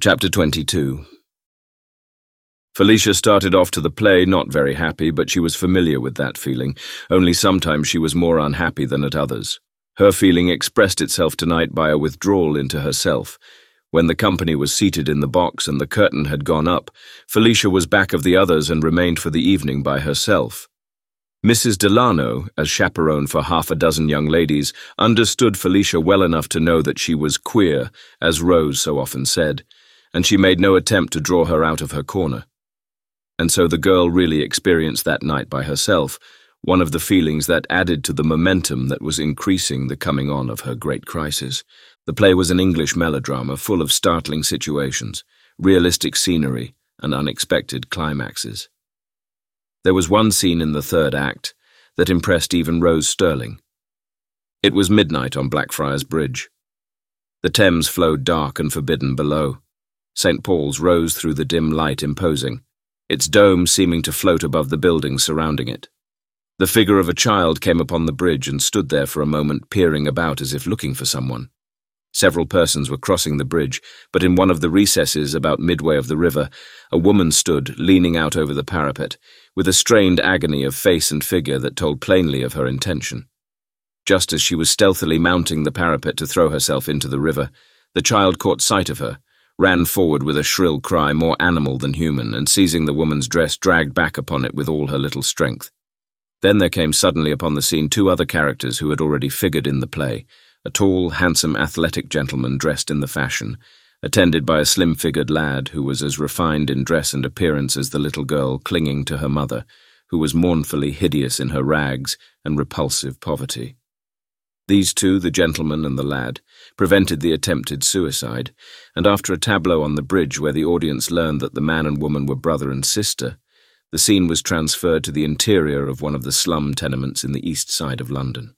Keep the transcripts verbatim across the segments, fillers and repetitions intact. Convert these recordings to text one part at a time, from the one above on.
Chapter twenty-two. Felicia started off to the play not very happy, but she was familiar with that feeling, only sometimes she was more unhappy than at others. Her feeling expressed itself tonight by a withdrawal into herself. When the company was seated in the box and the curtain had gone up, Felicia was back of the others and remained for the evening by herself. Missus Delano, as chaperone for half a dozen young ladies, understood Felicia well enough to know that she was queer, as Rose so often said, and she made no attempt to draw her out of her corner. And so the girl really experienced that night by herself, one of the feelings that added to the momentum that was increasing the coming on of her great crisis. The play was an English melodrama full of startling situations, realistic scenery, and unexpected climaxes. There was one scene in the third act that impressed even Rose Sterling. It was midnight on Blackfriars Bridge. The Thames flowed dark and forbidden below. Saint Paul's rose through the dim light imposing, its dome seeming to float above the buildings surrounding it. The figure of a child came upon the bridge and stood there for a moment, peering about as if looking for someone. Several persons were crossing the bridge, but in one of the recesses about midway of the river, a woman stood, leaning out over the parapet, with a strained agony of face and figure that told plainly of her intention. Just as she was stealthily mounting the parapet to throw herself into the river, the child caught sight of her, ran forward with a shrill cry more animal than human, and seizing the woman's dress dragged back upon it with all her little strength. Then there came suddenly upon the scene two other characters who had already figured in the play, a tall, handsome, athletic gentleman dressed in the fashion, attended by a slim-figured lad who was as refined in dress and appearance as the little girl clinging to her mother, who was mournfully hideous in her rags and repulsive poverty. These two, the gentleman and the lad, prevented the attempted suicide, and after a tableau on the bridge where the audience learned that the man and woman were brother and sister, the scene was transferred to the interior of one of the slum tenements in the east side of London.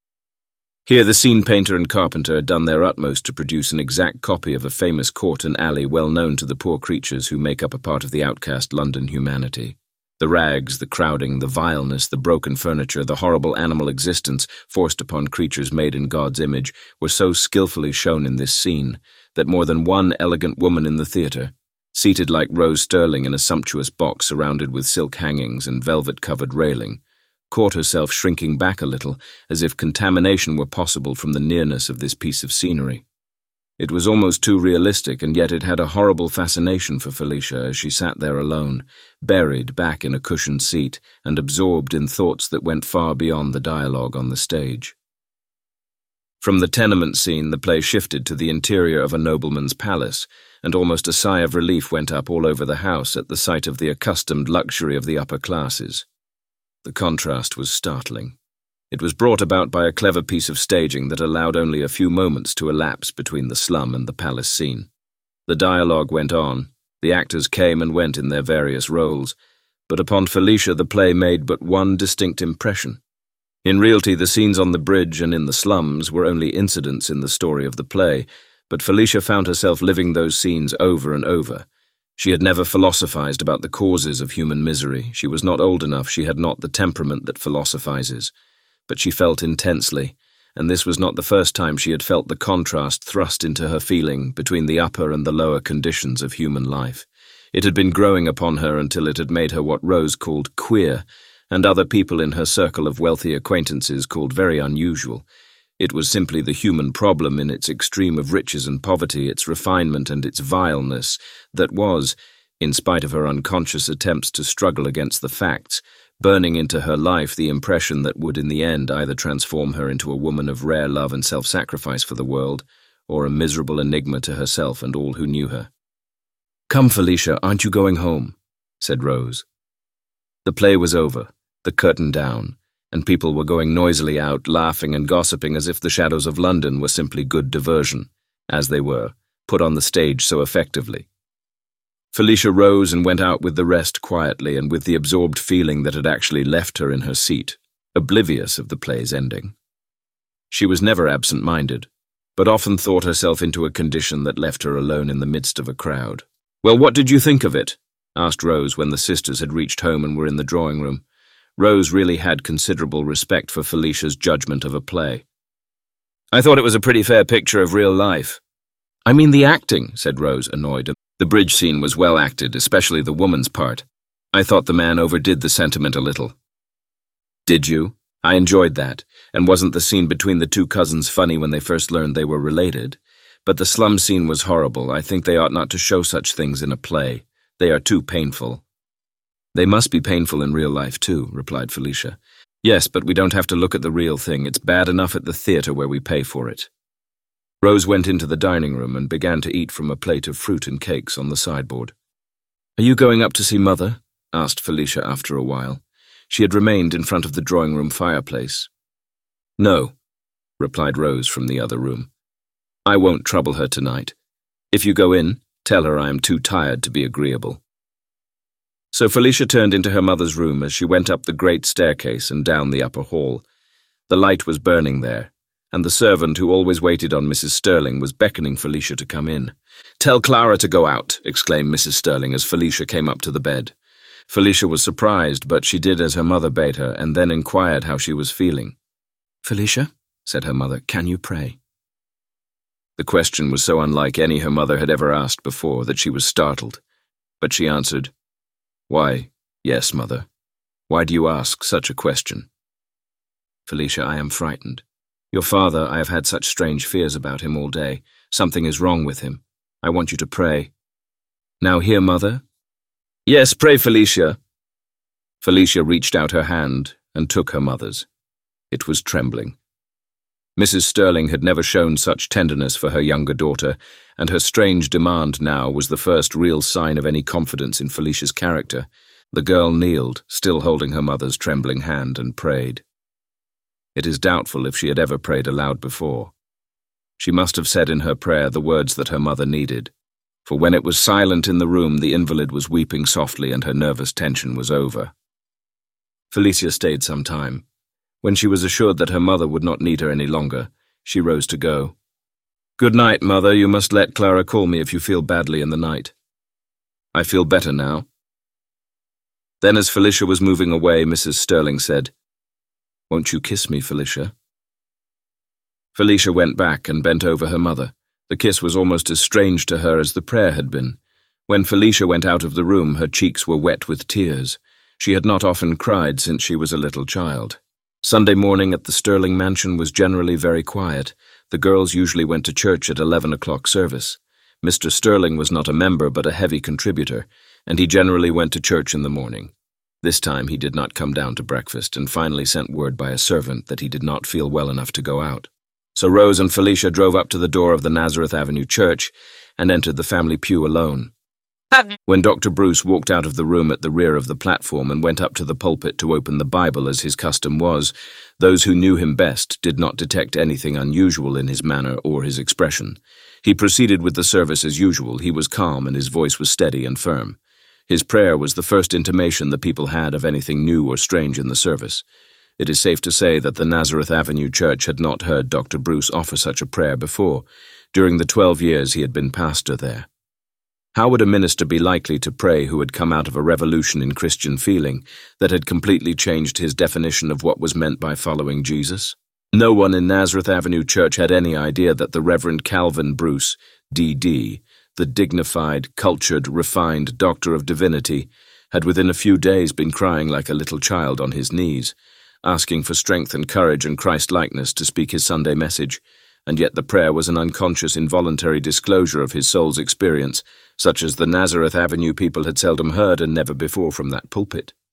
Here the scene painter and carpenter had done their utmost to produce an exact copy of a famous court and alley well known to the poor creatures who make up a part of the outcast London humanity. The rags, the crowding, the vileness, the broken furniture, the horrible animal existence forced upon creatures made in God's image were so skillfully shown in this scene that more than one elegant woman in the theatre, seated like Rose Sterling in a sumptuous box surrounded with silk hangings and velvet-covered railing, caught herself shrinking back a little as if contamination were possible from the nearness of this piece of scenery. It was almost too realistic, and yet it had a horrible fascination for Felicia as she sat there alone, buried back in a cushioned seat and absorbed in thoughts that went far beyond the dialogue on the stage. From the tenement scene, the play shifted to the interior of a nobleman's palace, and almost a sigh of relief went up all over the house at the sight of the accustomed luxury of the upper classes. The contrast was startling. It was brought about by a clever piece of staging that allowed only a few moments to elapse between the slum and the palace scene. The dialogue went on, the actors came and went in their various roles, but upon Felicia the play made but one distinct impression. In reality, the scenes on the bridge and in the slums were only incidents in the story of the play, but Felicia found herself living those scenes over and over. She had never philosophized about the causes of human misery. She was not old enough, she had not the temperament that philosophizes. But she felt intensely, and this was not the first time she had felt the contrast thrust into her feeling between the upper and the lower conditions of human life. It had been growing upon her until it had made her what Rose called queer, and other people in her circle of wealthy acquaintances called very unusual. It was simply the human problem in its extreme of riches and poverty, its refinement and its vileness, that was, in spite of her unconscious attempts to struggle against the facts, burning into her life the impression that would in the end either transform her into a woman of rare love and self-sacrifice for the world, or a miserable enigma to herself and all who knew her. "Come, Felicia, aren't you going home?" said Rose. The play was over, the curtain down, and people were going noisily out, laughing and gossiping as if the shadows of London were simply good diversion, as they were, put on the stage so effectively. Felicia rose and went out with the rest quietly and with the absorbed feeling that had actually left her in her seat, oblivious of the play's ending. She was never absent-minded, but often thought herself into a condition that left her alone in the midst of a crowd. "Well, what did you think of it?" asked Rose when the sisters had reached home and were in the drawing-room. Rose really had considerable respect for Felicia's judgment of a play. "I thought it was a pretty fair picture of real life." "I mean the acting," said Rose, annoyed. The bridge scene was well acted, especially the woman's part. I thought the man overdid the sentiment a little. Did you? I enjoyed that, and wasn't the scene between the two cousins funny when they first learned they were related? But the slum scene was horrible. I think they ought not to show such things in a play. They are too painful. They must be painful in real life too, replied Felicia. Yes, but we don't have to look at the real thing. It's bad enough at the theatre where we pay for it. Rose went into the dining room and began to eat from a plate of fruit and cakes on the sideboard. Are you going up to see Mother? Asked Felicia after a while. She had remained in front of the drawing-room fireplace. No, replied Rose from the other room. I won't trouble her tonight. If you go in, tell her I am too tired to be agreeable. So Felicia turned into her mother's room as she went up the great staircase and down the upper hall. The light was burning there, and the servant who always waited on Missus Sterling was beckoning Felicia to come in. Tell Clara to go out, exclaimed Missus Sterling as Felicia came up to the bed. Felicia was surprised, but she did as her mother bade her, and then inquired how she was feeling. Felicia, said her mother, can you pray? The question was so unlike any her mother had ever asked before that she was startled, but she answered, Why, yes, Mother. Why do you ask such a question? Felicia, I am frightened. Your father, I have had such strange fears about him all day. Something is wrong with him. I want you to pray. Now hear, Mother? Yes, pray, Felicia. Felicia reached out her hand and took her mother's. It was trembling. Missus Sterling had never shown such tenderness for her younger daughter, and her strange demand now was the first real sign of any confidence in Felicia's character. The girl kneeled, still holding her mother's trembling hand, and prayed. It is doubtful if she had ever prayed aloud before. She must have said in her prayer the words that her mother needed, for when it was silent in the room, the invalid was weeping softly and her nervous tension was over. Felicia stayed some time. When she was assured that her mother would not need her any longer, she rose to go. Good night, Mother. You must let Clara call me if you feel badly in the night. I feel better now. Then as Felicia was moving away, Missus Sterling said, Won't you kiss me, Felicia? Felicia went back and bent over her mother. The kiss was almost as strange to her as the prayer had been. When Felicia went out of the room, her cheeks were wet with tears. She had not often cried since she was a little child. Sunday morning at the Sterling mansion was generally very quiet. The girls usually went to church at eleven o'clock service. Mister Sterling was not a member but a heavy contributor, and he generally went to church in the morning. This time he did not come down to breakfast and finally sent word by a servant that he did not feel well enough to go out. So Rose and Felicia drove up to the door of the Nazareth Avenue Church and entered the family pew alone. When Doctor Bruce walked out of the room at the rear of the platform and went up to the pulpit to open the Bible as his custom was, those who knew him best did not detect anything unusual in his manner or his expression. He proceeded with the service as usual. He was calm and his voice was steady and firm. His prayer was the first intimation the people had of anything new or strange in the service. It is safe to say that the Nazareth Avenue Church had not heard Doctor Bruce offer such a prayer before, during the twelve years he had been pastor there. How would a minister be likely to pray who had come out of a revolution in Christian feeling that had completely changed his definition of what was meant by following Jesus? No one in Nazareth Avenue Church had any idea that the Reverend Calvin Bruce, D D, the dignified, cultured, refined doctor of divinity, had within a few days been crying like a little child on his knees, asking for strength and courage and Christ-likeness to speak his Sunday message, and yet the prayer was an unconscious, involuntary disclosure of his soul's experience, such as the Nazareth Avenue people had seldom heard and never before from that pulpit.